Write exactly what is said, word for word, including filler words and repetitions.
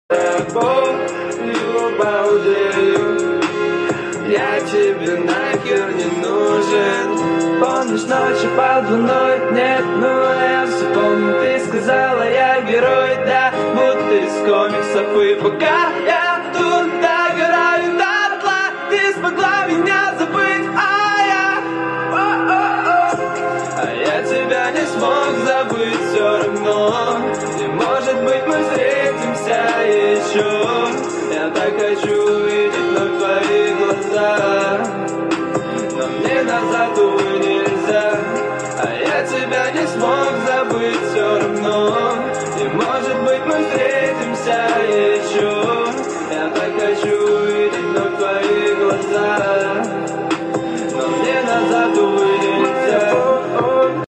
Тобою балдею, я тебе нахер не нужен. Помнишь ночи под луной? Нет, ну я все помню. Ты сказала, я герой, да, будто из комиксов. И пока я тут догораю дотла, ты смогла меня забыть, а я о-о-о. А я тебя не смог забыть все равно. И может быть мы встретимся еще. Я так хочу увидеть вновь твои глаза, но мне назад, увы, нельзя. А я тебя не смог забыть